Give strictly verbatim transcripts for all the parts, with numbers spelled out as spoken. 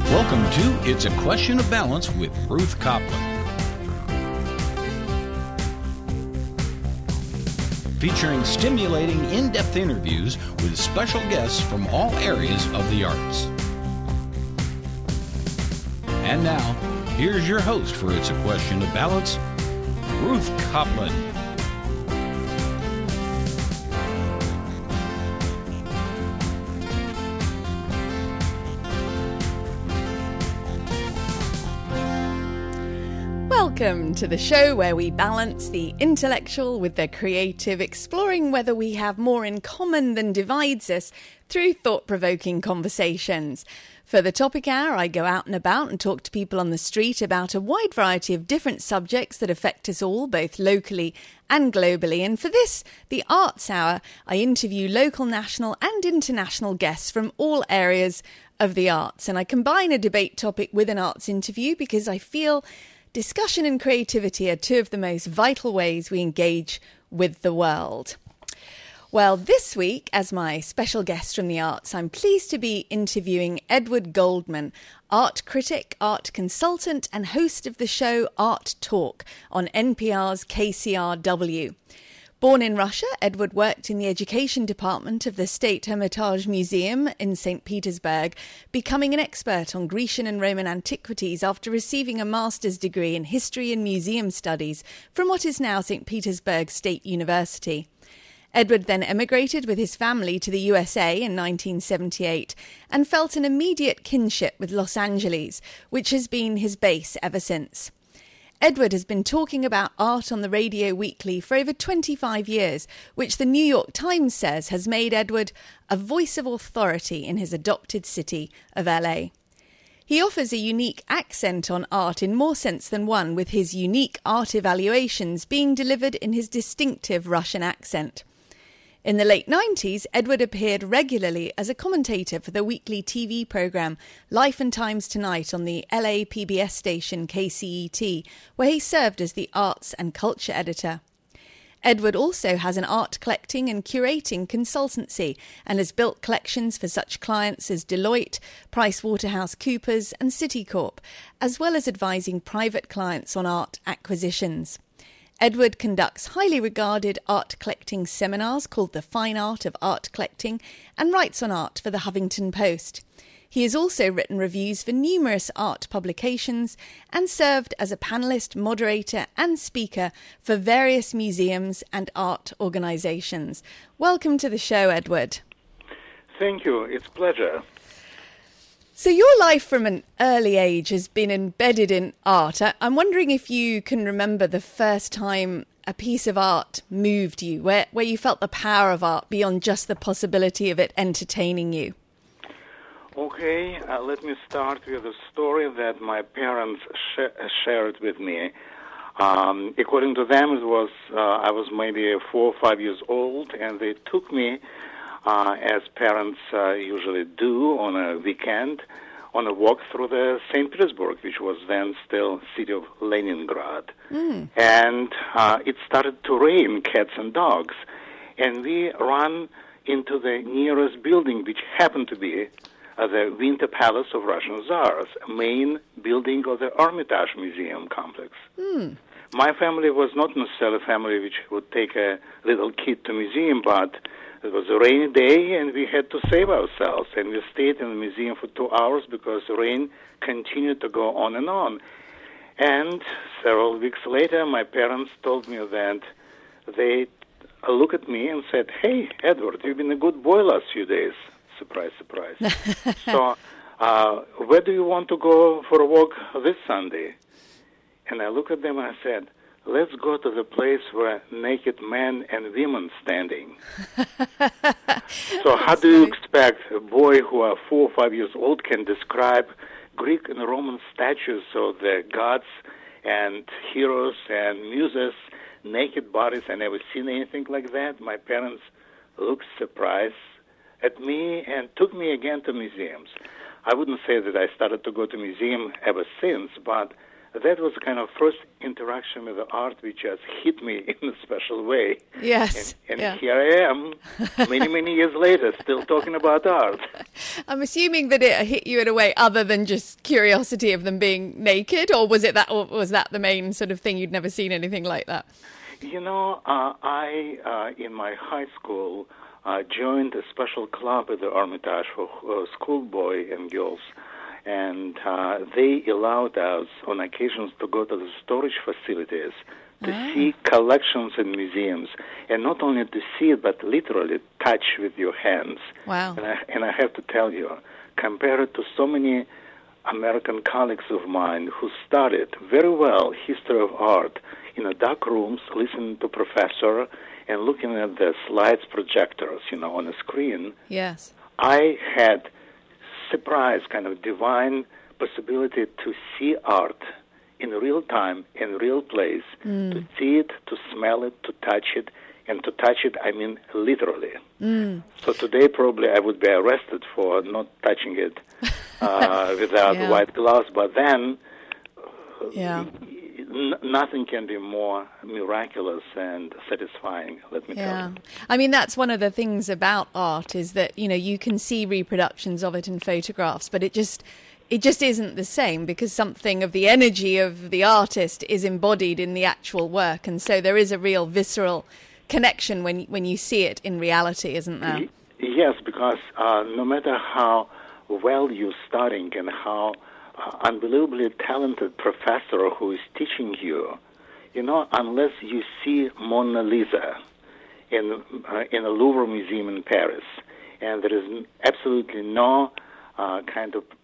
Welcome to It's a Question of Balance with Ruth Copland. Featuring stimulating, in-depth interviews with special guests from all areas of the arts. And now, here's your host for It's a Question of Balance, Ruth Copland. Welcome to the show where we balance the intellectual with the creative, exploring whether we have more in common than divides us through thought-provoking conversations. For the topic hour, I go out and about and talk to people on the street about a wide variety of different subjects that affect us all, both locally and globally. And for this, the Arts Hour, I interview local, national and international guests from all areas of the arts. And I combine a debate topic with an arts interview because I feel discussion and creativity are two of the most vital ways we engage with the world. Well, this week, as my special guest from the arts, I'm pleased to be interviewing Edward Goldman, art critic, art consultant, and host of the show Art Talk on N P R's K C R W. Born in Russia, Edward worked in the education department of the State Hermitage Museum in Saint Petersburg, becoming an expert on Grecian and Roman antiquities after receiving a master's degree in history and museum studies from what is now Saint Petersburg State University. Edward then emigrated with his family to the U S A in nineteen seventy-eight and felt an immediate kinship with Los Angeles, which has been his base ever since. Edward has been talking about art on the Radio Weekly for over twenty-five years, which the New York Times says has made Edward a voice of authority in his adopted city of L A. He offers a unique accent on art in more sense than one, with his unique art evaluations being delivered in his distinctive Russian accent. In the late nineties, Edward appeared regularly as a commentator for the weekly T V programme Life and Times Tonight on the L A P B S station K C E T, where he served as the arts and culture editor. Edward also has an art collecting and curating consultancy and has built collections for such clients as Deloitte, PricewaterhouseCoopers and Citicorp, as well as advising private clients on art acquisitions. Edward conducts highly regarded art collecting seminars called The Fine Art of Art Collecting and writes on art for the Huffington Post. He has also written reviews for numerous art publications and served as a panellist, moderator and speaker for various museums and art organisations. Welcome to the show, Edward. Thank you. It's a pleasure. So your life from an early age has been embedded in art. I'm wondering if you can remember the first time a piece of art moved you, where, where you felt the power of art beyond just the possibility of it entertaining you. Okay, uh, let me start with a story that my parents sh- shared with me. Um, according to them, it was uh, I was maybe four or five years old, and they took me Uh, as parents uh, usually do on a weekend, on a walk through the Saint Petersburg, which was then still city of Leningrad. Mm. And uh, it started to rain cats and dogs. And we ran into the nearest building, which happened to be uh, the Winter Palace of Russian Tsars, main building of the Hermitage Museum complex. Mm. My family was not necessarily a family which would take a little kid to museum, but it was a rainy day, and we had to save ourselves. And we stayed in the museum for two hours because the rain continued to go on and on. And several weeks later, my parents told me that they looked at me and said, "Hey, Edward, you've been a good boy last few days." Surprise, surprise. So, uh, where do you want to go for a walk this Sunday? And I looked at them and I said, "Let's go to the place where naked men and women standing." So how do you expect a boy who are four or five years old can describe Greek and Roman statues of the gods and heroes and muses, naked bodies? I never seen anything like that. My parents looked surprised at me and took me again to museums. I wouldn't say that I started to go to museum ever since, but that was the kind of first interaction with the art which just hit me in a special way. Yes. And, and yeah. here I am, many, many years later, still talking about art. I'm assuming that it hit you in a way other than just curiosity of them being naked, or was it that, or was that the main sort of thing? You'd never seen anything like that? You know, uh, I, uh, in my high school, uh, joined a special club at the Hermitage for uh, schoolboy and girls. And uh, they allowed us on occasions to go to the storage facilities to ah. see collections in museums. And not only to see it, but literally touch with your hands. Wow. And I, and I have to tell you, compared to so many American colleagues of mine who studied very well history of art in the dark rooms, listening to professor and looking at the slides projectors, you know, on a screen, yes, I had surprise, kind of divine possibility to see art in real time, in real place, mm. to see it, to smell it, to touch it, and to touch it, I mean literally. Mm. So today probably I would be arrested for not touching it uh, without yeah. white gloves, but then yeah. n- nothing can be more miraculous and satisfying, let me Yeah. tell you. I mean, that's one of the things about art is that, you know, you can see reproductions of it in photographs, but it just it just isn't the same because something of the energy of the artist is embodied in the actual work. And so there is a real visceral connection when when you see it in reality, isn't there? Yes, because uh, no matter how well you're studying and how uh, unbelievably talented professor who is teaching you, you know, unless you see Mona Lisa in uh, in a Louvre museum in Paris, and there is absolutely no uh, kind of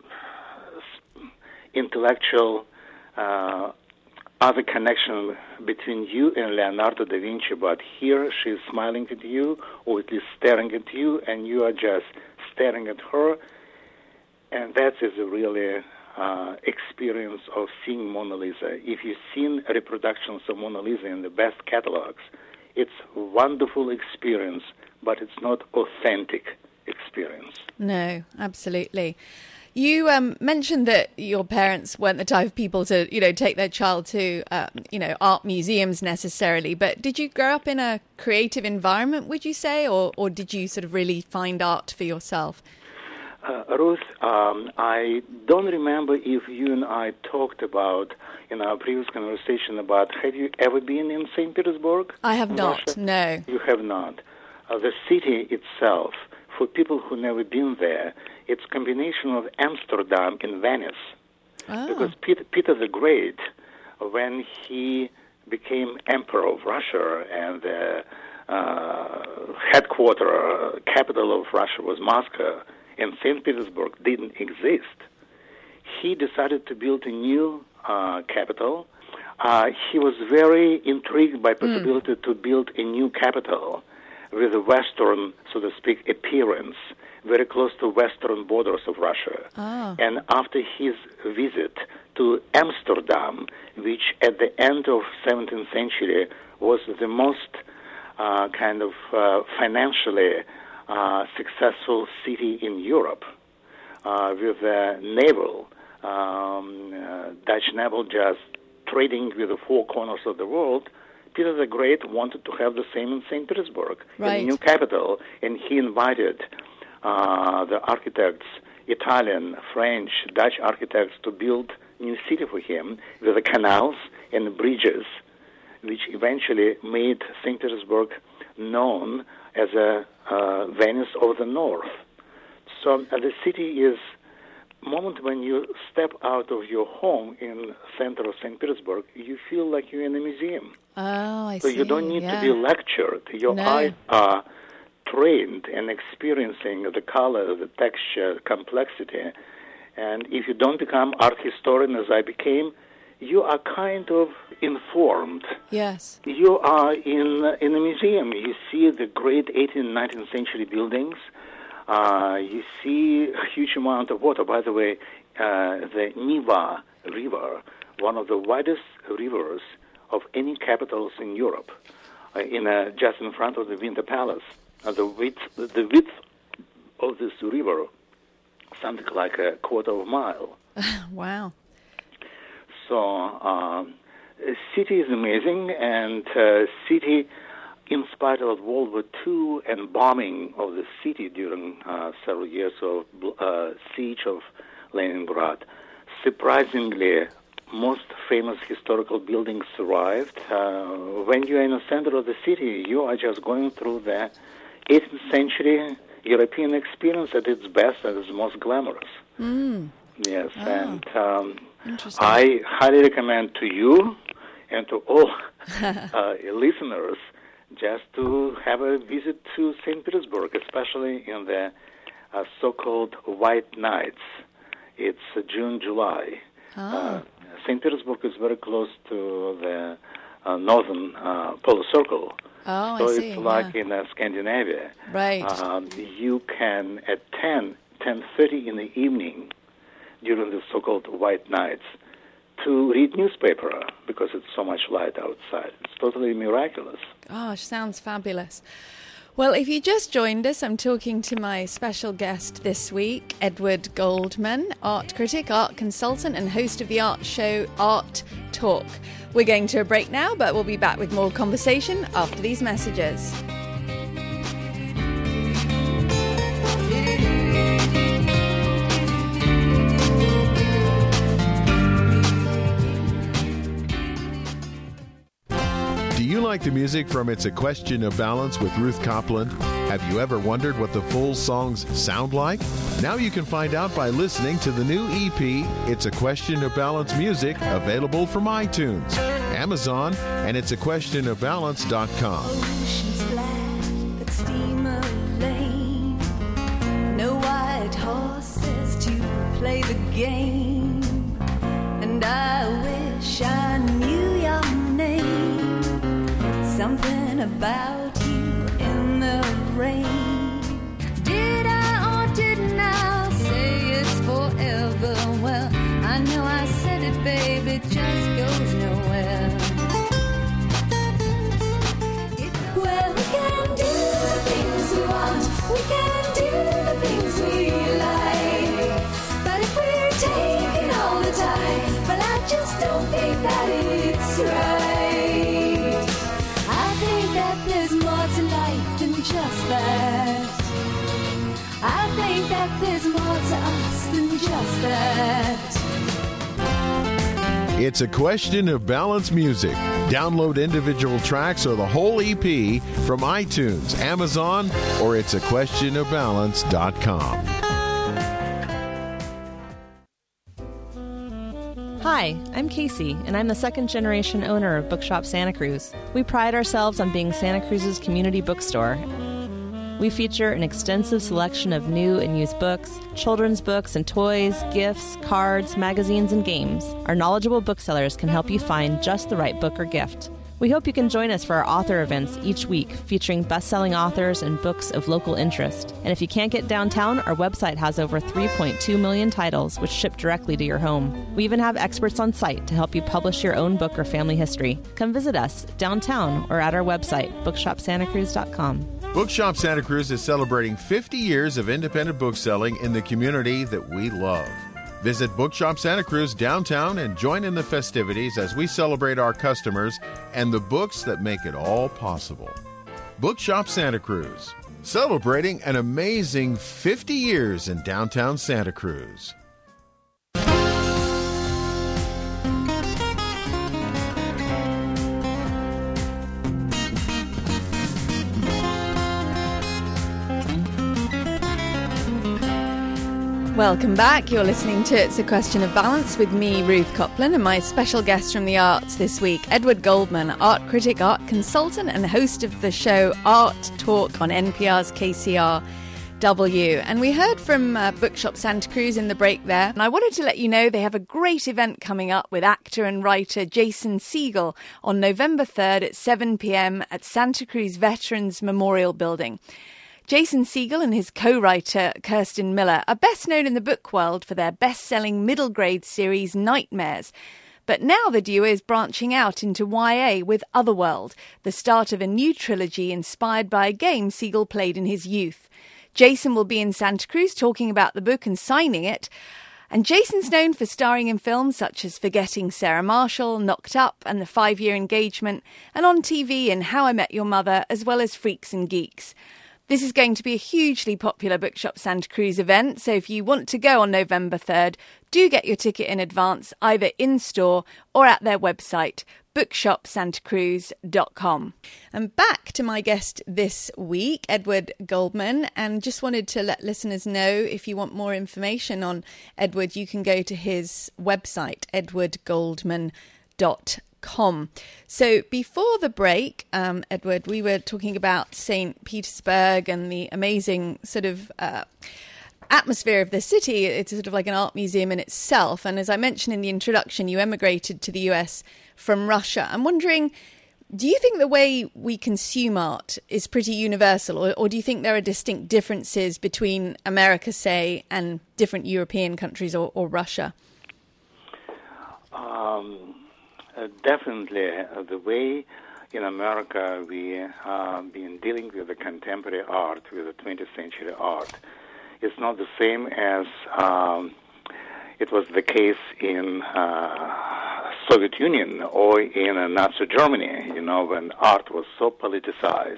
intellectual uh, other connection between you and Leonardo da Vinci, but here she's smiling at you, or at least staring at you, and you are just staring at her, and that is a really uh, experience of seeing Mona Lisa. If you've seen reproductions of Mona Lisa in the best catalogs, it's a wonderful experience, but it's not authentic experience. No, absolutely. You um, mentioned that your parents weren't the type of people to, you know, take their child to, uh, you know, art museums necessarily. But did you grow up in a creative environment, would you say, or, or did you sort of really find art for yourself? Uh, Ruth, um, I don't remember if you and I talked about in our previous conversation about have you ever been in Saint Petersburg? I have not, Russia? no. You have not. Uh, the city itself, for people who never been there, it's a combination of Amsterdam and Venice. Oh. Because Peter, Peter the Great, when he became emperor of Russia and the uh, headquarter, uh, capital of Russia was Moscow, and Saint Petersburg didn't exist, he decided to build a new uh, capital. Uh, he was very intrigued by possibility mm. to build a new capital with a Western, so to speak, appearance, very close to Western borders of Russia. Oh. And after his visit to Amsterdam, which at the end of seventeenth century was the most uh, kind of uh, financially uh, successful city in Europe, uh, with a naval, um, uh, Dutch naval just trading with the four corners of the world, Peter the Great wanted to have the same in Saint Petersburg, right. in the new capital, and he invited uh, the architects, Italian, French, Dutch architects, to build new city for him with the canals and bridges, which eventually made Saint Petersburg known as a uh, Venice of the North. So uh, the city is moment when you step out of your home in center of Saint Petersburg, you feel like you're in a museum. Oh, I so see. So you don't need yeah. to be lectured. Your no. eyes are trained and experiencing the color, the texture, complexity. And if you don't become art historian, as I became, you are kind of informed. Yes. You are in in a museum. You see the great eighteenth and nineteenth century buildings. Uh, you see a huge amount of water. By the way, uh, the Neva River, one of the widest rivers of any capitals in Europe, uh, in a, just in front of the Winter Palace. Uh, the width, the width of this river, something like a quarter of a mile. Wow. So, um, city is amazing, and uh, city, in spite of World War Two and bombing of the city during uh, several years of uh, siege of Leningrad, surprisingly, most famous historical buildings survived. Uh, when you are in the center of the city, you are just going through the eighteenth century European experience at its best and its most glamorous. Mm. Yes, Oh. and um, Interesting. I highly recommend to you and to all uh, listeners just to have a visit to Saint Petersburg, especially in the uh, so-called White Nights. It's uh, June, July. Ah. Uh, Saint Petersburg is very close to the uh, northern uh, polar circle. Oh, so I see. it's like yeah. in uh, Scandinavia. Right. Um, you can, at ten, ten thirty in the evening, during the so-called White Nights, to read newspaper because it's so much light outside. It's totally miraculous. Gosh, sounds fabulous. Well, if you just joined us, I'm talking to my special guest this week, Edward Goldman, art critic, art consultant, and host of the art show Art Talk. We're going to a break now, but we'll be back with more conversation after these messages. Do you like the music from It's a Question of Balance with Ruth Copland? Have you ever wondered what the full songs sound like? Now you can find out by listening to the new E P, It's a Question of Balance Music, available from iTunes, Amazon, and it's a question of balance dot com. Oceans flat, but steamer lane. No white horses to play the game. And I wish I knew your name. Something about you in the rain. Did I or didn't I say it's forever? Well, I know I said it, babe, it just goes nowhere. Well, we can do the things we want, we can do the things we like. But if we're taking all the time, well, I just don't think that it's right. I think that there's more to life than just that. I think that there's more to us than just that. It's a Question of Balance Music. Download individual tracks or the whole E P from iTunes, Amazon, or it's a question of balance dot com. Hi, I'm Casey, and I'm the second generation owner of Bookshop Santa Cruz. We pride ourselves on being Santa Cruz's community bookstore. We feature an extensive selection of new and used books, children's books and toys, gifts, cards, magazines, and games. Our knowledgeable booksellers can help you find just the right book or gift. We hope you can join us for our author events each week, featuring best-selling authors and books of local interest. And if you can't get downtown, our website has over three point two million titles, which ship directly to your home. We even have experts on site to help you publish your own book or family history. Come visit us downtown or at our website, bookshop santa cruz dot com. Bookshop Santa Cruz is celebrating fifty years of independent bookselling in the community that we love. Visit Bookshop Santa Cruz downtown and join in the festivities as we celebrate our customers and the books that make it all possible. Bookshop Santa Cruz, celebrating an amazing fifty years in downtown Santa Cruz. Welcome back. You're listening to It's a Question of Balance with me, Ruth Copland, and my special guest from the arts this week, Edward Goldman, art critic, art consultant, and host of the show Art Talk on N P R's K C R W. And we heard from uh, Bookshop Santa Cruz in the break there, and I wanted to let you know they have a great event coming up with actor and writer Jason Segel on November third at seven p.m. at Santa Cruz Veterans Memorial Building. Jason Segel and his co-writer Kirsten Miller are best known in the book world for their best-selling middle-grade series Nightmares. But now the duo is branching out into Y A with Otherworld, the start of a new trilogy inspired by a game Segel played in his youth. Jason will be in Santa Cruz talking about the book and signing it. And Jason's known for starring in films such as Forgetting Sarah Marshall, Knocked Up and The Five-Year Engagement, and on T V in How I Met Your Mother, as well as Freaks and Geeks. This is going to be a hugely popular Bookshop Santa Cruz event, so if you want to go on November third, do get your ticket in advance, either in-store or at their website, bookshop santa cruz dot com. And back to my guest this week, Edward Goldman, and just wanted to let listeners know, if you want more information on Edward, you can go to his website, edward goldman dot com. So before the break, um, Edward, we were talking about Saint Petersburg and the amazing sort of uh, atmosphere of the city. It's sort of like an art museum in itself. And as I mentioned in the introduction, you emigrated to the U S from Russia. I'm wondering, do you think the way we consume art is pretty universal, or, or do you think there are distinct differences between America, say, and different European countries or, or Russia? Um, uh, definitely. Uh, the way in America we have uh, been dealing with the contemporary art, with the twentieth century art, is not the same as um, it was the case in uh, Soviet Union or in uh, Nazi Germany, you know, when art was so politicized.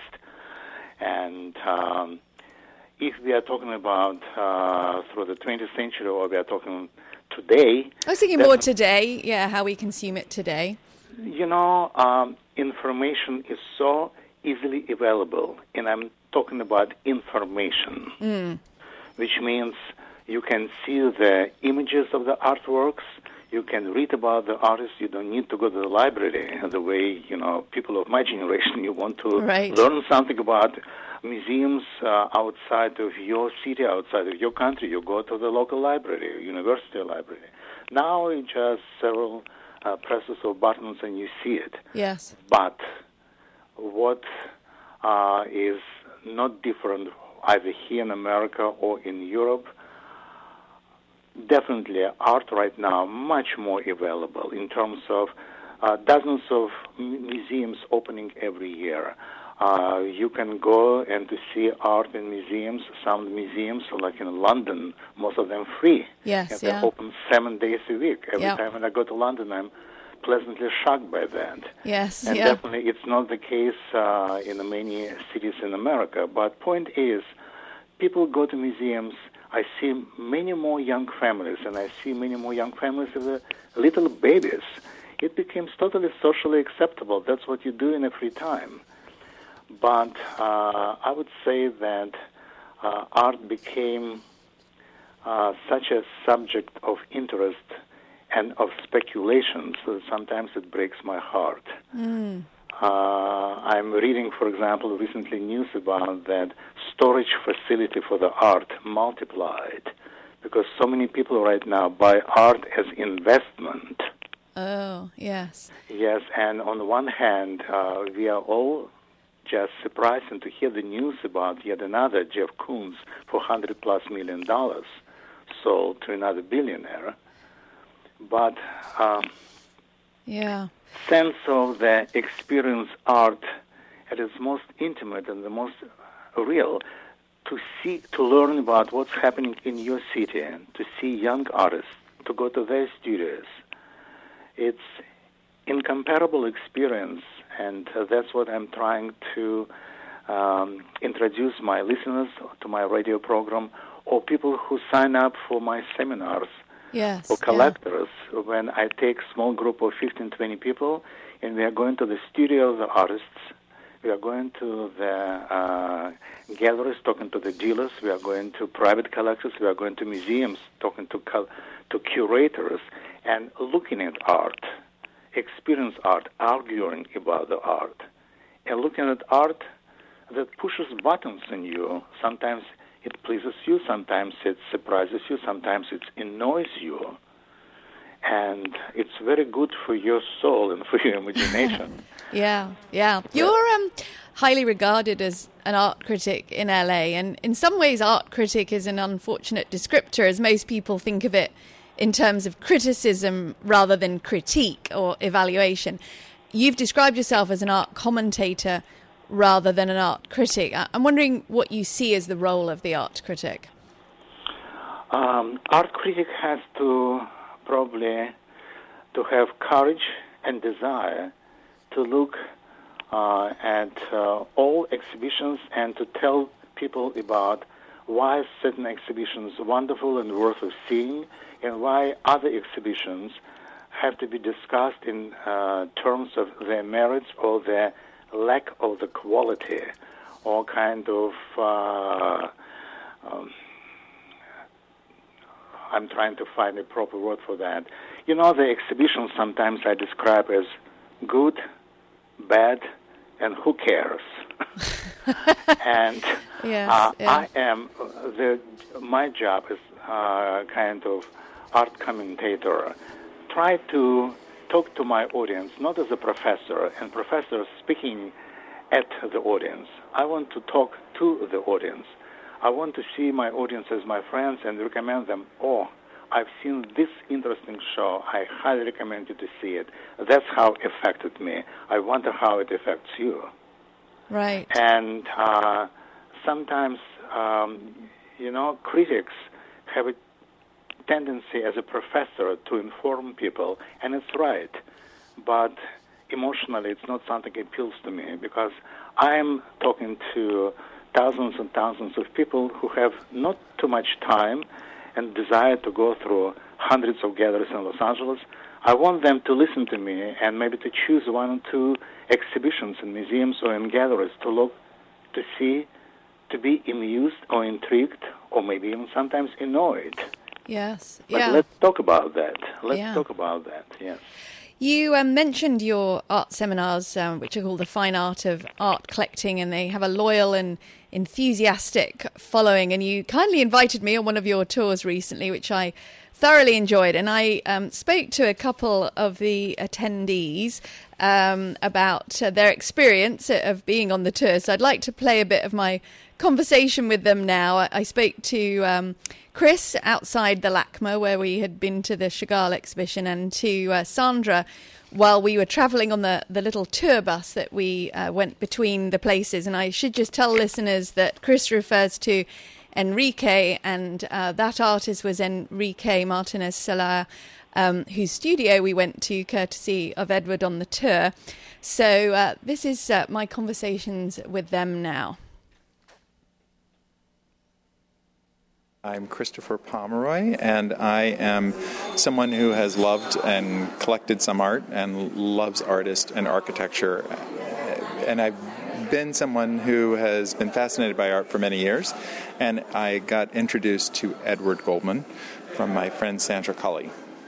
And um, if we are talking about uh, through the twentieth century, or we are talking today... I was thinking more today, yeah, how we consume it today. You know, um, information is so easily available, and I'm talking about information, Mm. which means you can see the images of the artworks, you can read about the artists, you don't need to go to the library the way, you know, people of my generation, you want to Right. learn something about museums uh, outside of your city, outside of your country, you go to the local library, university library. Now it's just several uh, presses of buttons and you see it. Yes. But what uh, is not different either here in America or in Europe, definitely art right now much more available in terms of uh, dozens of m- museums opening every year. Uh, you can go and to see art in museums. Some museums, like in London, most of them free. Yes, and yeah. they're open seven days a week. Every Yeah. time when I go to London, I'm pleasantly shocked by that. Yes, And yeah. definitely it's not the case uh, in many cities in America. But point is, people go to museums. I see many more young families, and I see many more young families with uh, little babies. It becomes totally socially acceptable. That's what you do in a free time. But uh, I would say that uh, art became uh, such a subject of interest and of speculation, so sometimes it breaks my heart. Mm. Uh, I'm reading, for example, recently news about that storage facility for the art multiplied because so many people right now buy art as investment. Oh, yes. Yes, and on the one hand, uh, we are all just surprised to hear the news about yet another Jeff Koons for one hundred plus million dollars sold to another billionaire. But um, Yeah. sense of the experience art at its most intimate and the most real, to see, to learn about what's happening in your city, and to see young artists, to go to their studios. It's incomparable experience, and uh, that's what I'm trying to um, introduce my listeners to my radio program, or people who sign up for my seminars. Yes. For collectors, yeah. When I take small group of fifteen, twenty people, and we are going to the studio of the artists, we are going to the uh, galleries, talking to the dealers, we are going to private collectors, we are going to museums, talking to cul- to curators, and looking at art, experience art, arguing about the art, and looking at art that pushes buttons in you. Sometimes it pleases you, sometimes it surprises you, sometimes it annoys you. And it's very good for your soul and for your imagination. Yeah, yeah. You're um, highly regarded as an art critic in L A, and in some ways art critic is an unfortunate descriptor, as most people think of it in terms of criticism rather than critique or evaluation. You've described yourself as an art commentator rather than an art critic. I'm wondering what you see as the role of the art critic. Um, art critic has to probably to have courage and desire to look uh, at uh, all exhibitions and to tell people about why certain exhibitions are wonderful and worth of seeing, and why other exhibitions have to be discussed in uh, terms of their merits or their lack of the quality, or kind of uh, um, I'm trying to find a proper word for that. You know, the exhibitions sometimes I describe as good, bad, and who cares? and yes, uh, yeah. I am, the, my job is uh, kind of art commentator. Try to talk to my audience, not as a professor, and professor speaking at the audience. I want to talk to the audience. I want to see my audience as my friends and recommend them, oh, I've seen this interesting show. I highly recommend you to see it. That's how it affected me. I wonder how it affects you. Right. And uh, sometimes, um, you know, critics have a tendency as a professor to inform people, and it's right. But emotionally, it's not something that appeals to me, because I'm talking to thousands and thousands of people who have not too much time and desire to go through hundreds of galleries in Los Angeles. I want them to listen to me and maybe to choose one or two exhibitions in museums or in galleries to look, to see, to be amused or intrigued, or maybe even sometimes annoyed. Yes. But yeah. let's talk about that. Let's Yeah. talk about that, yes. You um, mentioned your art seminars, um, which are called The Fine Art of Art Collecting, and they have a loyal and enthusiastic following. And you kindly invited me on one of your tours recently, which I thoroughly enjoyed. And I um, spoke to a couple of the attendees um, about uh, their experience of being on the tour. So I'd like to play a bit of my conversation with them now. I spoke to um, Chris outside the LACMA, where we had been to the Chagall exhibition, and to uh, Sandra while we were travelling on the, the little tour bus that we uh, went between the places. And I should just tell listeners that Chris refers to Enrique, and uh, that artist was Enrique Martinez Solar, um, whose studio we went to courtesy of Edward on the tour. So uh, this is uh, my conversations with them now. I'm Christopher Pomeroy, and I am someone who has loved and collected some art and loves artists and architecture. And I've been someone who has been fascinated by art for many years, and I got introduced to Edward Goldman from my friend Sandra Cully.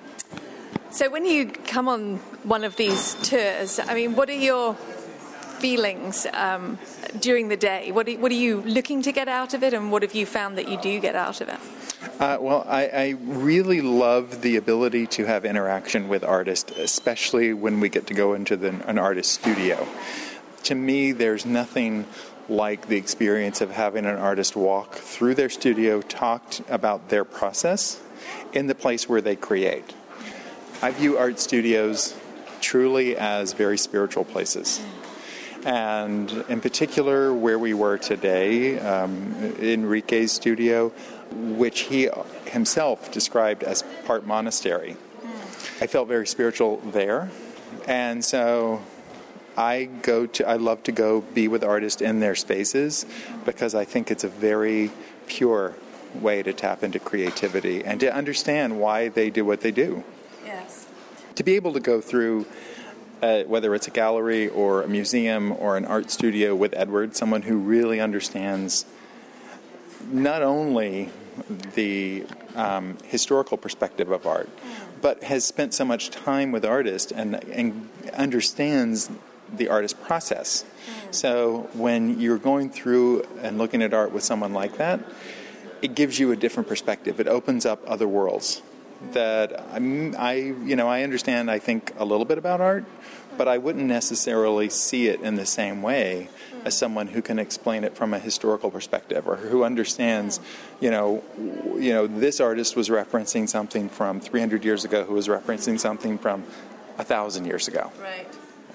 So when you come on one of these tours, I mean, what are your feelings um, during the day? What are, what are you looking to get out of it, and what have you found that you do get out of it? Uh, well, I, I really love the ability to have interaction with artists, especially when we get to go into the, an artist studio. To me, there's nothing like the experience of having an artist walk through their studio, talk t- about their process in the place where they create. I view art studios truly as very spiritual places. And in particular, where we were today, um, Enrique's studio, which he himself described as part monastery. I felt very spiritual there. And so I go to, I love to go be with artists in their spaces, because I think it's a very pure way to tap into creativity and to understand why they do what they do. Yes. To be able to go through Uh, whether it's a gallery or a museum or an art studio with Edward, someone who really understands not only the um, historical perspective of art, but has spent so much time with artists and, and understands the artist process. So when you're going through and looking at art with someone like that, it gives you a different perspective. It opens up other worlds. That I'm, I, you know, I understand, I think, a little bit about art, but I wouldn't necessarily see it in the same way as someone who can explain it from a historical perspective, or who understands, you know, you know, this artist was referencing something from three hundred years ago, who was referencing something from a thousand years ago. Right. And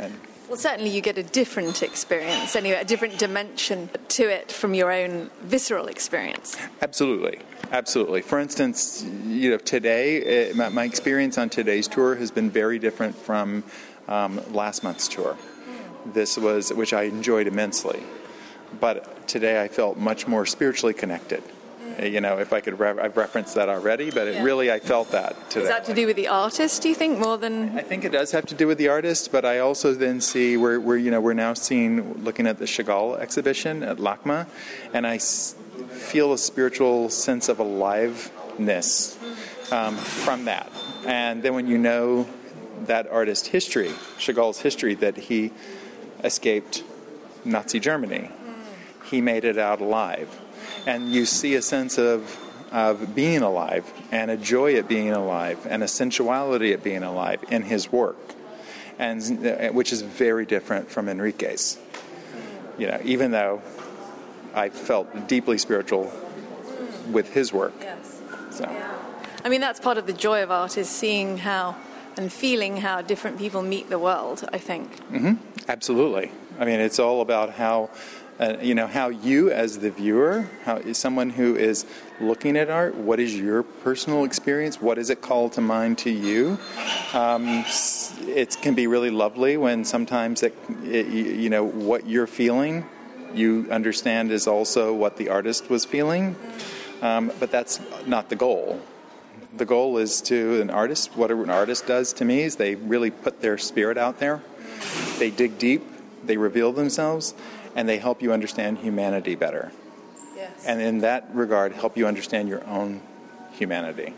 Well, certainly you get a different experience, anyway, a different dimension to it from your own visceral experience. Absolutely. Absolutely. For instance, you know, today, uh, my, my experience on today's tour has been very different from um, last month's tour. This was, which I enjoyed immensely. But today I felt much more spiritually connected. You know, if I could, re- I've referenced that already, but it yeah. really, I felt that today. Is that to do with the artist, do you think, more than? I think it does have to do with the artist, but I also then see, we're, we're you know, we're now seeing, looking at the Chagall exhibition at LACMA, and I s- feel a spiritual sense of aliveness um, from that. And then when you know that artist's history, Chagall's history, that he escaped Nazi Germany, he made it out alive. And you see a sense of of being alive and a joy at being alive and a sensuality at being alive in his work, and which is very different from Enrique's. You know, even though I felt deeply spiritual with his work. Yes. So. Yeah. I mean, that's part of the joy of art, is seeing how and feeling how different people meet the world, I think. Mm-hmm. Absolutely. I mean, it's all about how. Uh, you know, how you as the viewer, how is someone who is looking at art, what is your personal experience? What does it call to mind to you? Um, it can be really lovely when sometimes, it, it, you know, what you're feeling, you understand is also what the artist was feeling. Um, but that's not the goal. The goal is to an artist, what an artist does to me is they really put their spirit out there. They dig deep, they reveal themselves, and they help you understand humanity better. Yes. And in that regard, help you understand your own humanity.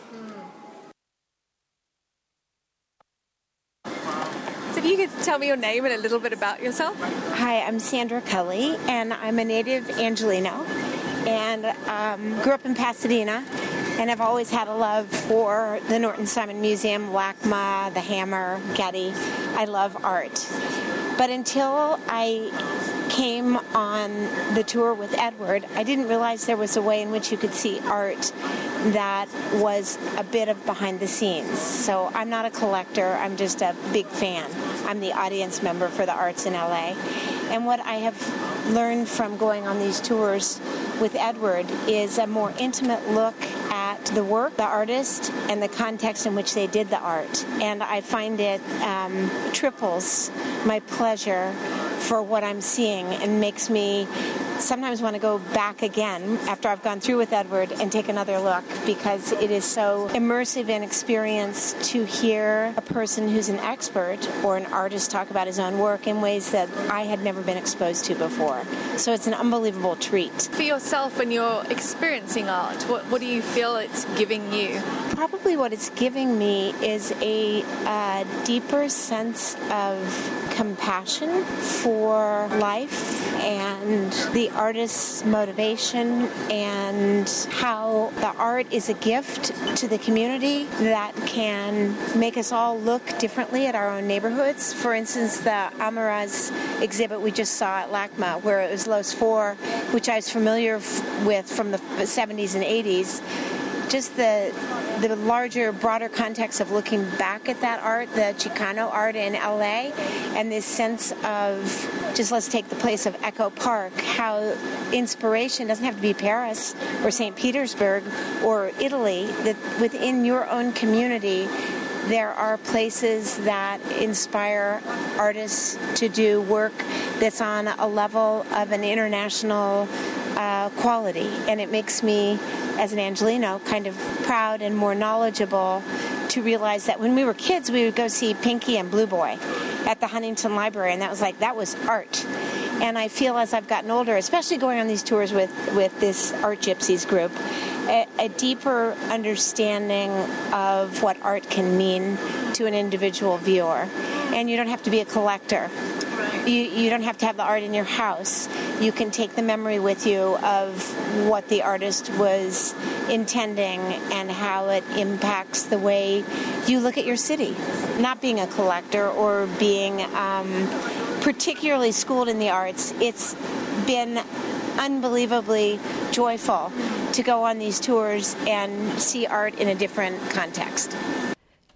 So if you could tell me your name and a little bit about yourself. Hi, I'm Sandra Cully, and I'm a native Angelino, and um, grew up in Pasadena, and I've always had a love for the Norton Simon Museum, LACMA, the Hammer, Getty. I love art. But until I came on the tour with Edward, I didn't realize there was a way in which you could see art that was a bit of behind the scenes. So I'm not a collector, I'm just a big fan. I'm the audience member for the arts in L A. And what I have learned from going on these tours with Edward is a more intimate look at the work, the artist, and the context in which they did the art. And I find it um, triples my pleasure for what I'm seeing and makes me sometimes want to go back again after I've gone through with Edward and take another look, because it is so immersive an experience to hear a person who's an expert or an artist talk about his own work in ways that I had never been exposed to before. So it's an unbelievable treat. For yourself, when you're experiencing art, what, what do you feel it's giving you? Probably what it's giving me is a uh, deeper sense of compassion for life and the artist's motivation, and how the art is a gift to the community that can make us all look differently at our own neighborhoods. For instance, the Amaraz exhibit we just saw at LACMA, where it was Los Four, which I was familiar f- with from the seventies and eighties. Just the the larger, broader context of looking back at that art, the Chicano art in L A, and this sense of, just let's take the place of Echo Park, how inspiration doesn't have to be Paris or Saint Petersburg or Italy, that within your own community there are places that inspire artists to do work that's on a level of an international uh, quality. And it makes me, as an Angelino, kind of proud and more knowledgeable to realize that when we were kids, we would go see Pinky and Blue Boy at the Huntington Library, and that was like, that was art. And I feel as I've gotten older, especially going on these tours with, with this Art Gypsies group, a, a deeper understanding of what art can mean to an individual viewer. And you don't have to be a collector. You, you don't have to have the art in your house. You can take the memory with you of what the artist was intending and how it impacts the way you look at your city. Not being a collector or being um, particularly schooled in the arts, it's been unbelievably joyful to go on these tours and see art in a different context.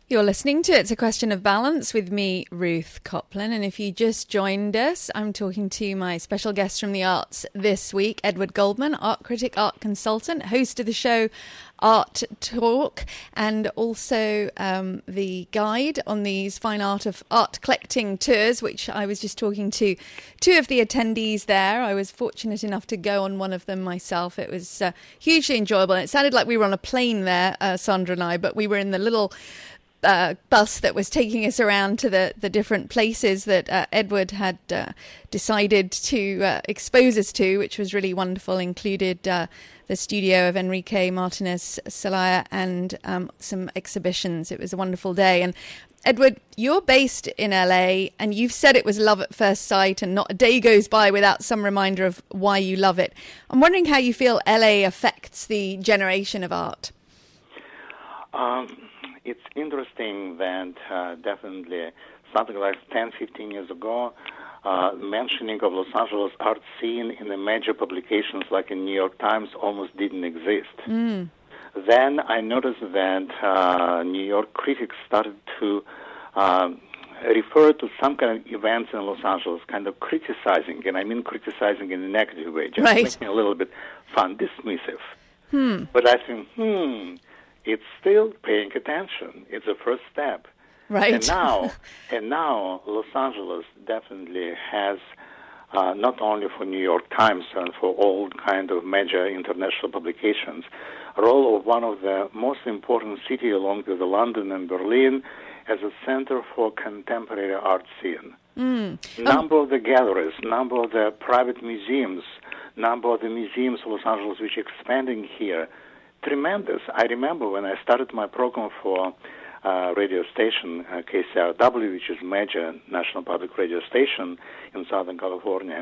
You're listening to It's a Question of Balance with me, Ruth Copland. And if you just joined us, I'm talking to my special guest from the arts this week, Edward Goldman, art critic, art consultant, host of the show Art Talk, and also um, the guide on these fine art of art collecting tours, which I was just talking to two of the attendees there. I was fortunate enough to go on one of them myself. It was uh, hugely enjoyable. And it sounded like we were on a plane there, uh, Sandra and I, but we were in the little Uh, bus that was taking us around to the, the different places that uh, Edward had uh, decided to uh, expose us to, which was really wonderful, included uh, the studio of Enrique Martinez Celaya and um, some exhibitions. It was a wonderful day. And Edward, you're based in L A, and you've said it was love at first sight, and not a day goes by without some reminder of why you love it. I'm wondering how you feel L A affects the generation of art. Um. It's interesting that uh, definitely something like ten, fifteen years ago, uh, mentioning of Los Angeles art scene in the major publications like in New York Times almost didn't exist. Mm. Then I noticed that uh, New York critics started to um, refer to some kind of events in Los Angeles, kind of criticizing, and I mean criticizing in a negative way, just right. making it a little bit fun, dismissive. Hmm. But I think, hmm... it's still paying attention. It's a first step. Right. And now, and now Los Angeles definitely has, uh, not only for New York Times and for all kind of major international publications, a role of one of the most important cities along with London and Berlin as a center for contemporary art scene. Mm. Number um, of the galleries, number of the private museums, number of the museums of Los Angeles which are expanding here, tremendous. I remember when I started my program for uh, radio station, uh, K C R W, which is a major national public radio station in Southern California,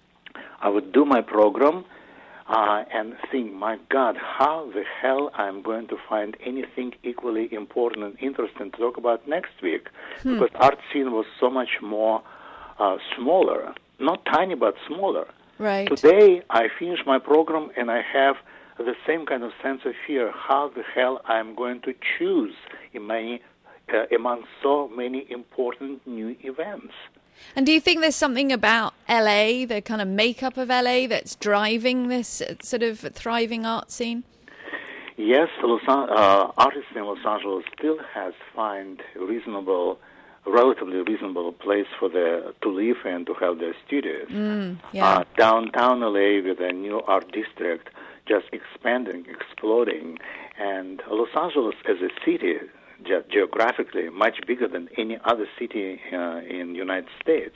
I would do my program uh, and think, my God, how the hell I'm going to find anything equally important and interesting to talk about next week? Hmm. Because art scene was so much more uh, smaller, not tiny, but smaller. Right. Today, I finish my program and I have the same kind of sense of fear. How the hell I'm going to choose in many, uh, among so many important new events? And do you think there's something about L A, the kind of makeup of L A, that's driving this sort of thriving art scene? Yes, Los, uh, artists in Los Angeles still has find reasonable, relatively reasonable place for the to live and to have their studios. Mm, yeah. uh, downtown L A with a new art district just expanding, exploding, and Los Angeles as a city, ge- geographically, much bigger than any other city uh, in the United States.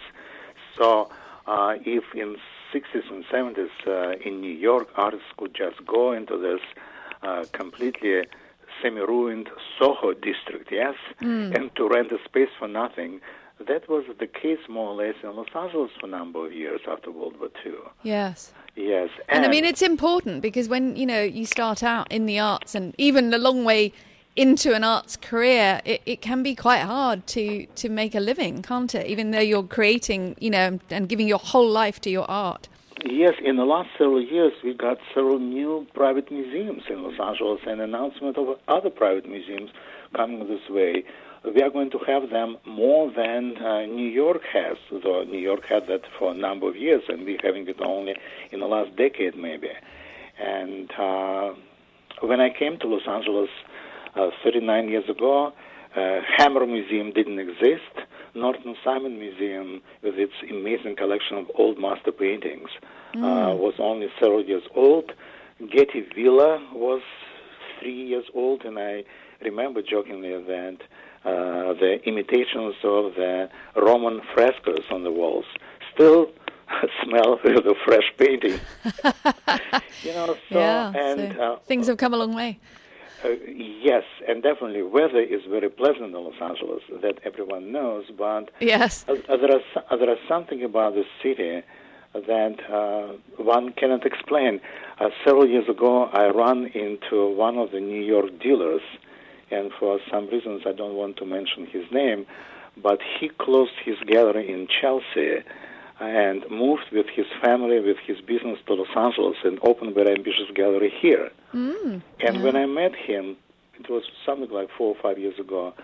So uh, if in sixties and seventies uh, in New York, artists could just go into this uh, completely semi-ruined Soho district, yes, mm. and to rent a space for nothing, that was the case more or less in Los Angeles for a number of years after World War Two. Yes. Yes. And, and I mean, it's important because when, you know, you start out in the arts and even a long way into an arts career, it, it can be quite hard to, to make a living, can't it? Even though you're creating, you know, and giving your whole life to your art. Yes, in the last several years, we got several new private museums in Los Angeles and announcement of other private museums coming this way. We are going to have them more than uh, New York has, though New York had that for a number of years, and we're having it only in the last decade, maybe. And uh, when I came to Los Angeles uh, thirty-nine years ago, uh, Hammer Museum didn't exist. Norton Simon Museum, with its amazing collection of old master paintings, mm. uh, was only several years old. Getty Villa was three years old, and I remember jokingly that uh, the imitations of the Roman frescoes on the walls still smell of the fresh painting. you know, so, yeah, and, so uh, things have come a long way. Uh, yes, and definitely weather is very pleasant in Los Angeles, that everyone knows, but yes. uh, there, are, uh, there is something about the city that uh, one cannot explain. Uh, several years ago, I ran into one of the New York dealers, and for some reasons I don't want to mention his name, but he closed his gallery in Chelsea and moved with his family, with his business to Los Angeles and opened a very ambitious gallery here. Mm, and yeah. when I met him, it was something like four or five years ago,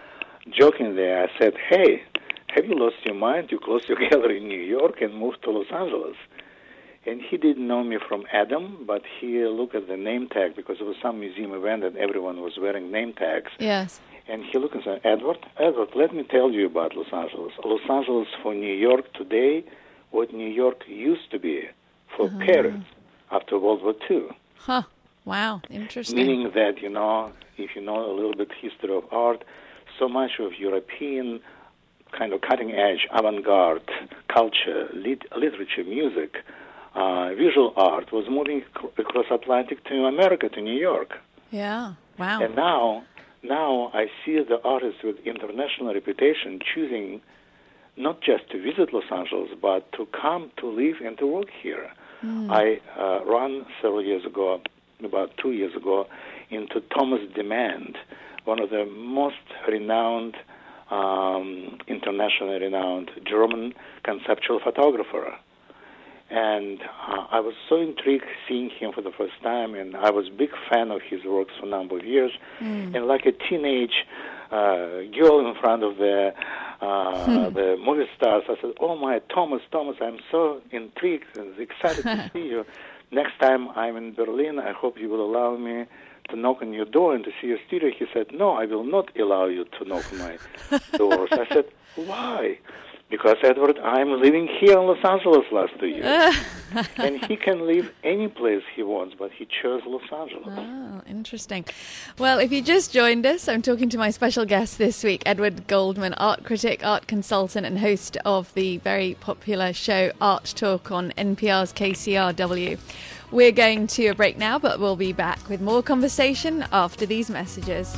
jokingly, I said, hey, have you lost your mind? You closed your gallery in New York and moved to Los Angeles. And he didn't know me from Adam, but he looked at the name tag because it was some museum event and everyone was wearing name tags. Yes. And he looked and said, Edward, Edward, let me tell you about Los Angeles. Los Angeles for New York today, what New York used to be for uh-huh. Paris after World War Two. Huh. Wow. Interesting. Meaning that, you know, if you know a little bit history of art, so much of European kind of cutting-edge avant-garde culture, lit- literature, music, uh, visual art was moving ac- across Atlantic to America, to New York. Yeah. Wow. And now, now I see the artists with international reputation choosing not just to visit Los Angeles, but to come to live and to work here. Mm. I uh, ran several years ago, about two years ago, into Thomas Demand, one of the most renowned, um, internationally renowned German conceptual photographer. And uh, I was so intrigued seeing him for the first time, and I was a big fan of his works for a number of years. Mm. And like a teenage uh, girl in front of the uh, hmm. the movie stars, I said, oh my, Thomas, Thomas, I'm so intrigued and excited to see you. Next time I'm in Berlin, I hope you will allow me to knock on your door and to see your studio. He said, no, I will not allow you to knock on my doors. I said, why? Because, Edward, I'm living here in Los Angeles last two years. And he can live any place he wants, but he chose Los Angeles. Oh, interesting. Well, if you just joined us, I'm talking to my special guest this week, Edward Goldman, art critic, art consultant, and host of the very popular show Art Talk on N P R's K C R W. We're going to a break now, but we'll be back with more conversation after these messages.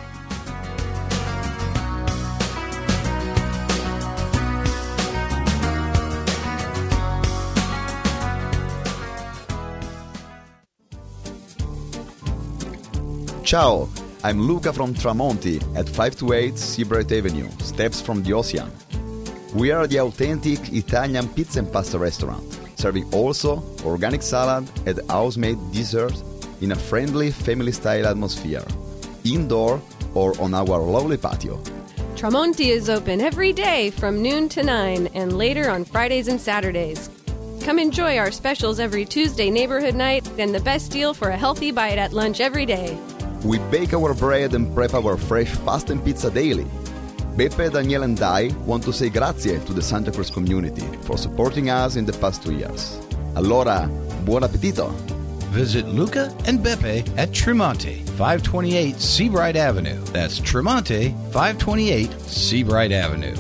Ciao, I'm Luca from Tramonti at five twenty-eight Seabright Avenue, steps from the ocean. We are the authentic Italian pizza and pasta restaurant, serving also organic salad and house-made desserts in a friendly family-style atmosphere, indoor or on our lovely patio. Tramonti is open every day from noon to nine and later on Fridays and Saturdays. Come enjoy our specials every Tuesday neighborhood night and the best deal for a healthy bite at lunch every day. We bake our bread and prep our fresh pasta and pizza daily. Beppe, Daniele and I want to say grazie to the Santa Cruz community for supporting us in the past two years. Allora, buon appetito! Visit Luca and Beppe at Tremonti, five twenty-eight Seabright Avenue. That's Tremonti, five twenty-eight Seabright Avenue.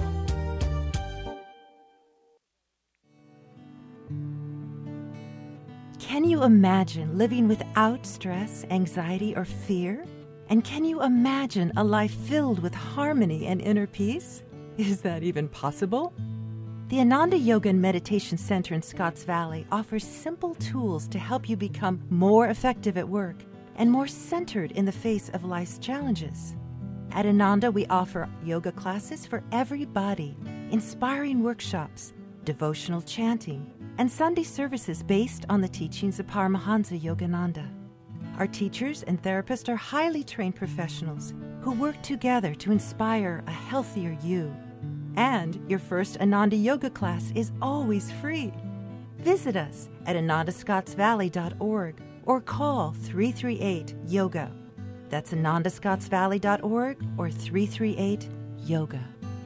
Can you imagine living without stress, anxiety, or fear? And can you imagine a life filled with harmony and inner peace? Is that even possible? The Ananda Yoga and Meditation Center in Scotts Valley offers simple tools to help you become more effective at work and more centered in the face of life's challenges. At Ananda, we offer yoga classes for every body, inspiring workshops, devotional chanting, and Sunday services based on the teachings of Paramahansa Yogananda. Our teachers and therapists are highly trained professionals who work together to inspire a healthier you. And your first Ananda Yoga class is always free. Visit us at ananda scotts valley dot org or call three three eight yoga. That's ananda scotts valley dot org or three three eight yoga.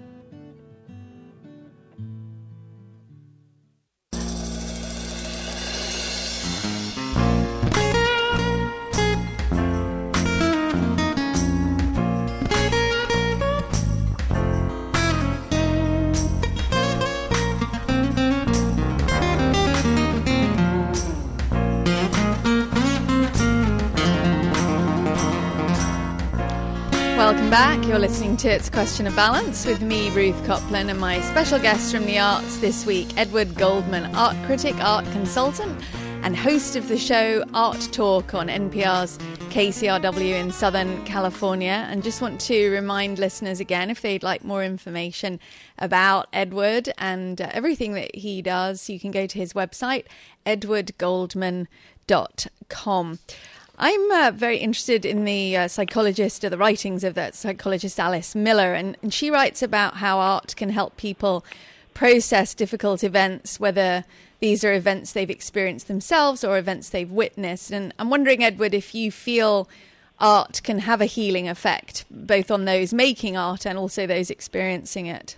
Welcome back. You're listening to It's a Question of Balance with me, Ruth Copland, and my special guest from the arts this week, Edward Goldman, art critic, art consultant, and host of the show Art Talk on N P R's K C R W in Southern California. And just want to remind listeners again, if they'd like more information about Edward and uh, everything that he does, you can go to his website, edward goldman dot com. I'm uh, very interested in the uh, psychologist, or the writings of that psychologist Alice Miller, and, and she writes about how art can help people process difficult events, whether these are events they've experienced themselves or events they've witnessed. And I'm wondering, Edward, if you feel art can have a healing effect, both on those making art and also those experiencing it.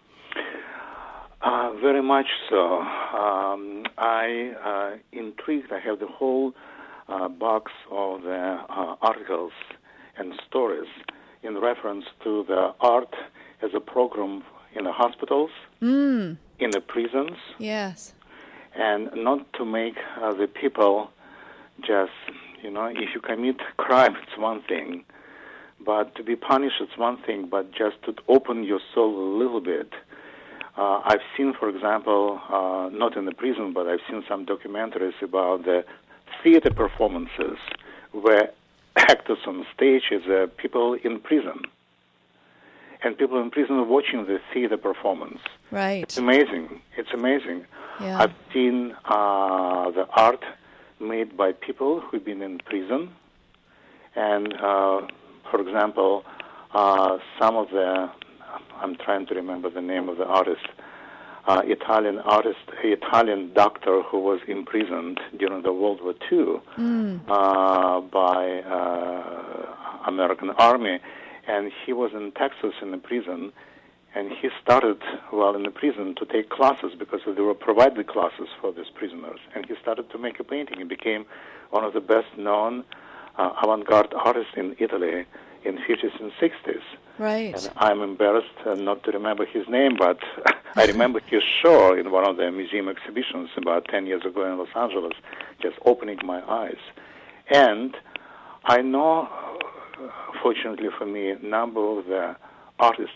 Uh, very much so. Um, I uh, intrigued. I have the whole uh, box of the uh, articles and stories in reference to the art as a program in the hospitals, mm. in the prisons. Yes. And not to make uh, the people just, you know, if you commit crime, it's one thing. But to be punished, it's one thing. But just to open your soul a little bit. Uh, I've seen, for example, uh, not in the prison, but I've seen some documentaries about the theater performances where actors on stage is uh, people in prison. And people in prison are watching the theater performance. Right. It's amazing. It's amazing. Yeah. I've seen uh, the art made by people who've been in prison. And, uh, for example, uh, some of the... I'm trying to remember the name of the artist, uh, Italian artist, Italian doctor who was imprisoned during the World War Two mm. uh, by uh, American Army, and he was in Texas in the prison, and he started while in the prison to take classes because they were provided classes for these prisoners, and he started to make a painting. He became one of the best-known uh, avant-garde artists in Italy in fifties and sixties. Right. And I'm embarrassed uh, not to remember his name, but I remember his show in one of the museum exhibitions about ten years ago in Los Angeles, just opening my eyes. And I know, fortunately for me, a number of the artists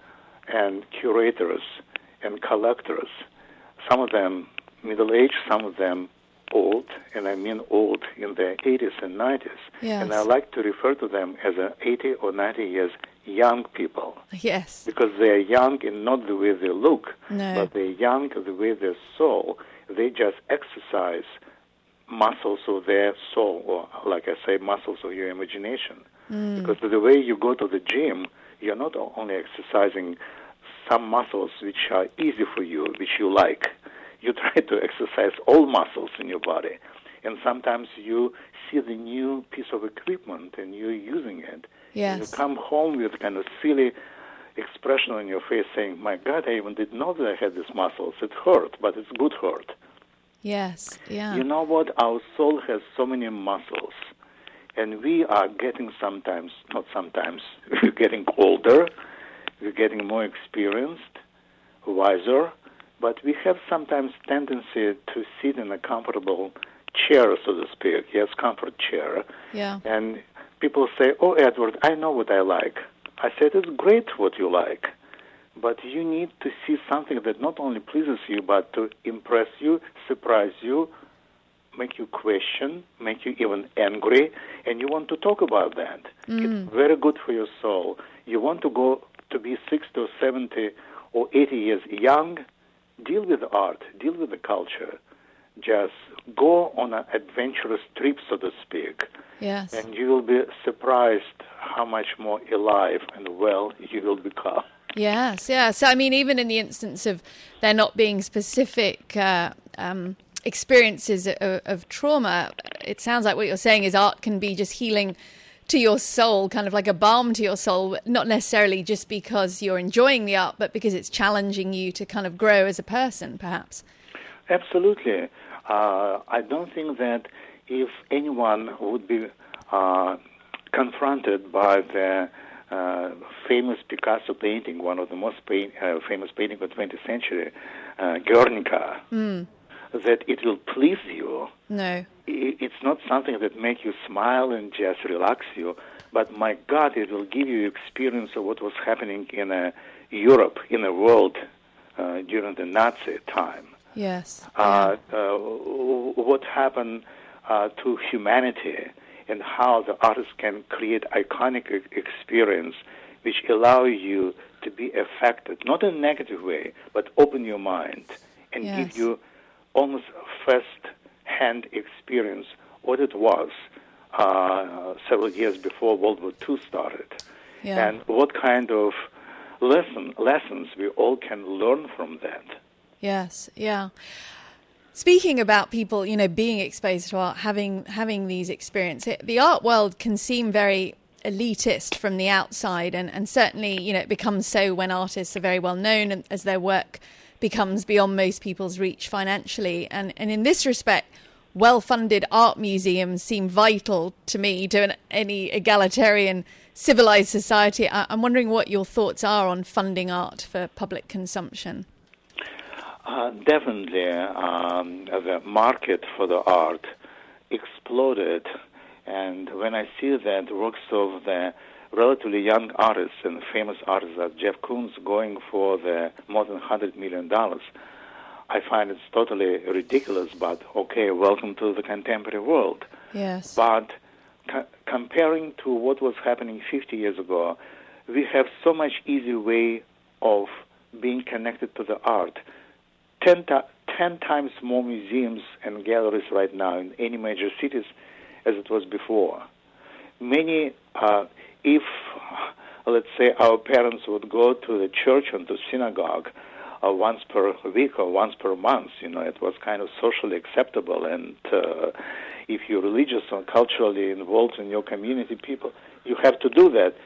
and curators and collectors, some of them middle-aged, some of them old, and I mean old in their eighties and nineties. Yes. And I like to refer to them as a eighty or ninety years young people. Yes. Because they're young in not the way they look, no. but they're young the way their soul. They just exercise muscles of their soul, or like I say, muscles of your imagination. Mm. Because the way you go to the gym, you're not only exercising some muscles which are easy for you, which you like. You try to exercise all muscles in your body. And sometimes you see the new piece of equipment and you're using it. Yes. And you come home with kind of silly expression on your face saying, my God, I even didn't know that I had these muscles. It hurt, but it's good hurt. Yes, yeah. You know what? Our soul has so many muscles. And we are getting sometimes, not sometimes, we're getting older, we're getting more experienced, wiser, but we have sometimes tendency to sit in a comfortable chair, so to speak. Yes, comfort chair. Yeah. And people say, oh, Edward, I know what I like. I said, it's great what you like, but you need to see something that not only pleases you, but to impress you, surprise you, make you question, make you even angry, and you want to talk about that. Mm. It's very good for your soul. You want to go to be sixty or seventy or eighty years young, deal with art, deal with the culture. Just go on an adventurous trip, so to speak. Yes. And you will be surprised how much more alive and well you will become. Yes, yeah. So, I mean, even in the instance of there not being specific uh, um, experiences of, of trauma, it sounds like what you're saying is art can be just healing to your soul, kind of like a balm to your soul, not necessarily just because you're enjoying the art, but because it's challenging you to kind of grow as a person, perhaps. Absolutely. Uh, I don't think that if anyone would be uh, confronted by the uh, famous Picasso painting, one of the most pain, uh, famous paintings of the twentieth century, uh, Guernica, mm. that it will please you. No. It's not something that makes you smile and just relax you, but my God, it will give you experience of what was happening in uh, Europe, in the world uh, during the Nazi time. Yes. Uh, uh, what happened uh, to humanity and how the artist can create iconic experience which allow you to be affected, not in a negative way, but open your mind and yes. give you almost first-hand experience what it was uh, several years before World War Two started, Yeah. and what kind of lesson lessons we all can learn from that. Yes, yeah. Speaking about people, you know, being exposed to art, having having these experiences, the art world can seem very elitist from the outside, and, and certainly, you know, it becomes so when artists are very well known and as their work becomes beyond most people's reach financially. And, and in this respect, well-funded art museums seem vital to me, to an, any egalitarian, civilized society. I, I'm wondering what your thoughts are on funding art for public consumption. Uh, definitely, um, the market for the art exploded, and when I see that works of the relatively young artists and famous artists like Jeff Koons going for the more than one hundred million dollars, I find it's totally ridiculous, but okay, welcome to the contemporary world. Yes. But co- comparing to what was happening fifty years ago, we have so much easy way of being connected to the art. Ten, ta- ten times more museums and galleries right now in any major cities as it was before. Many, uh, if, let's say, our parents would go to the church and to synagogue uh, once per week or once per month, you know, it was kind of socially acceptable. And uh, if you're religious or culturally involved in your community, people, you have to do that.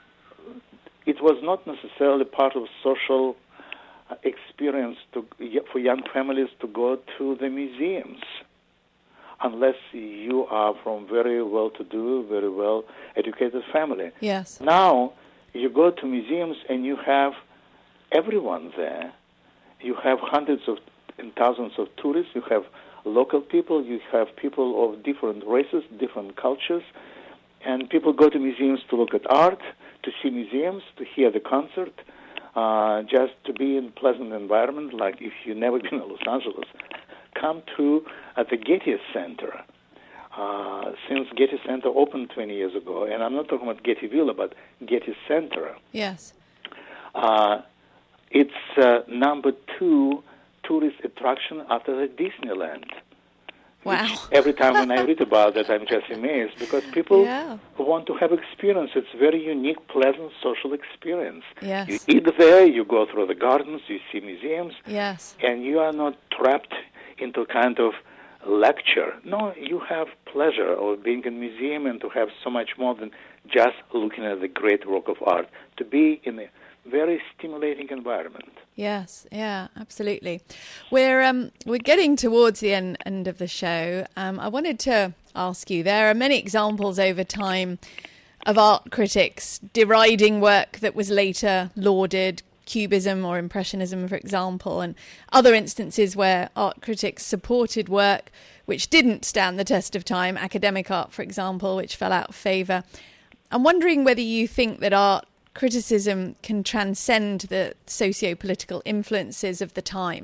It was not necessarily part of social experience to, for young families to go to the museums, unless you are from very well-to-do, very well-educated family. Yes. Now, you go to museums and you have everyone there. You have hundreds of and thousands of tourists. You have local people. You have people of different races, different cultures. And people go to museums to look at art, to see museums, to hear the concert, Uh, just to be in a pleasant environment. Like if you've never been to Los Angeles, come to at the Getty Center. Uh, since Getty Center opened twenty years ago, and I'm not talking about Getty Villa, but Getty Center. Yes. Uh, it's uh, number two tourist attraction after the Disneyland. Wow. Every time when I read about that, I'm just amazed because people Yeah. want to have experience. It's very unique, pleasant social experience. Yes. You eat there, you go through the gardens, you see museums, Yes. and you are not trapped into kind of lecture. No, you have pleasure of being in a museum and to have so much more than just looking at the great work of art, to be in a very stimulating environment. Yes, yeah, absolutely. We're um, we're getting towards the end, end of the show. Um, I wanted to ask you, there are many examples over time of art critics deriding work that was later lauded, Cubism or Impressionism, for example, and other instances where art critics supported work which didn't stand the test of time, academic art, for example, which fell out of favour. I'm wondering whether you think that art criticism can transcend the socio-political influences of the time.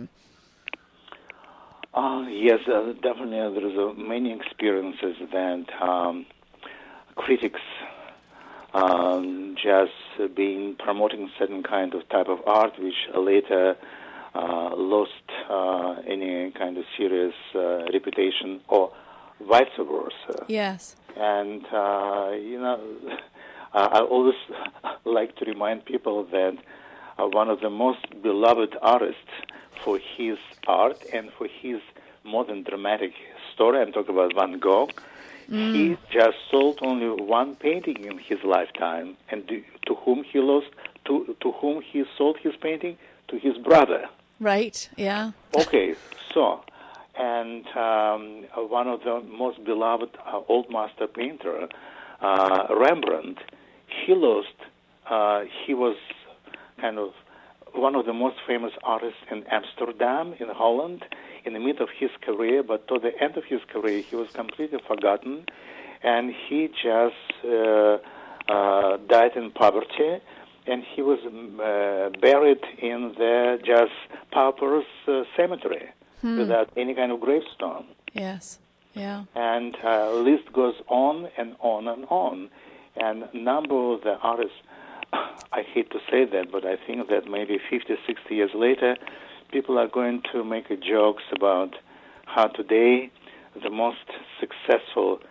Uh, yes, uh, definitely. Uh, there is uh, many experiences that um, critics um, just uh, being promoting certain kind of type of art, which later uh, lost uh, any kind of serious uh, reputation, or vice versa. Yes. And uh, you know. Uh, I always like to remind people that uh, one of the most beloved artists for his art and for his modern dramatic story, I'm talking about Van Gogh, mm. he just sold only one painting in his lifetime, and to, to whom he lost, to, to whom he sold his painting? To his brother. Right, yeah. Okay, so, and um, one of the most beloved uh, old master painter, uh, Rembrandt, he lost, uh, he was kind of one of the most famous artists in Amsterdam, in Holland, in the mid of his career, but to the end of his career, he was completely forgotten, and he just uh, uh, died in poverty, and he was uh, buried in the just pauper's uh, cemetery hmm. without any kind of gravestone. Yes, yeah. And uh, list goes on and on and on. And a number of the artists, I hate to say that, but I think that maybe fifty, sixty years later, people are going to make jokes about how today the most successful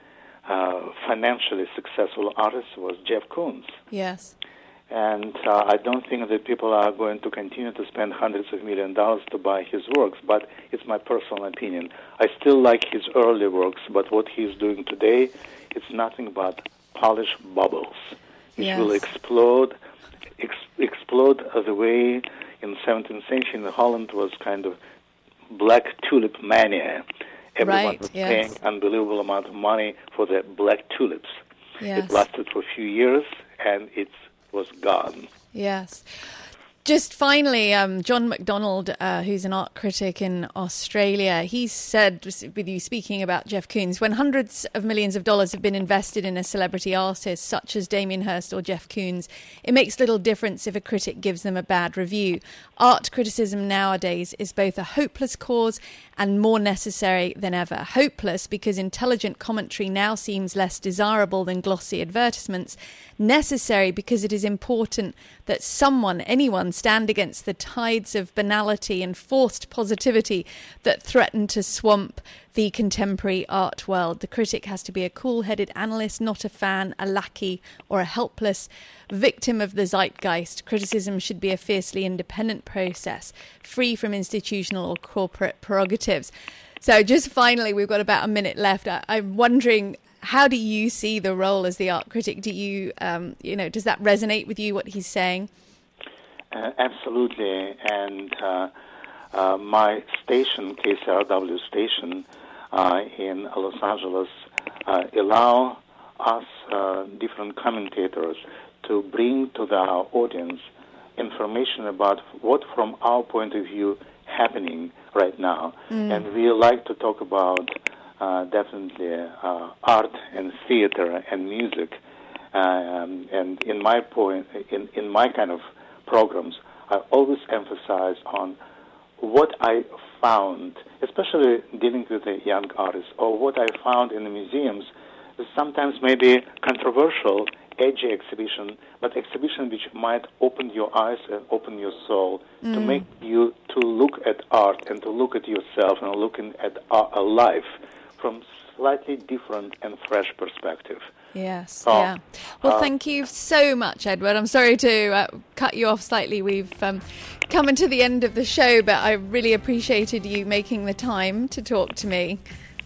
uh, financially successful artist was Jeff Koons. Yes. And uh, I don't think that people are going to continue to spend hundreds of million dollars to buy his works, but it's my personal opinion. I still like his early works, but what he's doing today, it's nothing but polished bubbles. It Yes. will explode, ex- explode the way in seventeenth century in Holland was kind of black tulip mania. Everyone Right, was yes. paying unbelievable amount of money for the black tulips. Yes. It lasted for a few years, and it was gone. Yes. Just finally, um, John MacDonald, uh, who's an art critic in Australia, he said, with you speaking about Jeff Koons, when hundreds of millions of dollars have been invested in a celebrity artist such as Damien Hirst or Jeff Koons, it makes little difference if a critic gives them a bad review. Art criticism nowadays is both a hopeless cause and more necessary than ever. Hopeless because intelligent commentary now seems less desirable than glossy advertisements. Necessary because it is important that someone, anyone, stand against the tides of banality and forced positivity that threaten to swamp the contemporary art world. The critic has to be a cool-headed analyst, not a fan, a lackey, or a helpless victim of the zeitgeist. Criticism should be a fiercely independent process, free from institutional or corporate prerogatives. So just finally, we've got about a minute left. I, I'm wondering, how do you see the role as the art critic? Do you, um, you know, does that resonate with you, what he's saying? Uh, absolutely. And uh, uh, my station, K C R W station uh, in Los Angeles, uh, allow us, uh, different commentators, to bring to the audience information about what, from our point of view, happening right now. Mm. And we like to talk about uh, definitely uh, art and theater and music. Um, and in my point, in, in my kind of programs, I always emphasize on what I found, especially dealing with the young artists, or what I found in the museums, is sometimes maybe controversial, edgy exhibition, but exhibition which might open your eyes and open your soul mm. to make you to look at art and to look at yourself and looking at a life from slightly different and fresh perspective. Yes, oh, yeah. Well, uh, thank you so much, Edward. I'm sorry to uh, cut you off slightly. We've um, come to the end of the show, but I really appreciated you making the time to talk to me.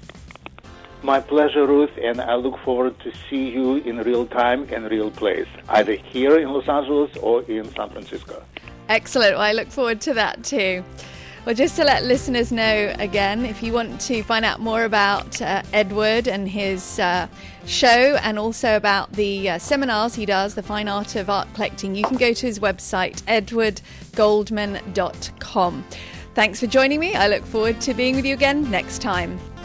My pleasure, Ruth, and I look forward to see you in real time and real place, either here in Los Angeles or in San Francisco. Excellent. Well, I look forward to that too. Well, just to let listeners know again, if you want to find out more about uh, Edward and his uh, show, and also about the uh, seminars he does, The Fine Art of Art Collecting, you can go to his website, edward goldman dot com. Thanks for joining me. I look forward to being with you again next time.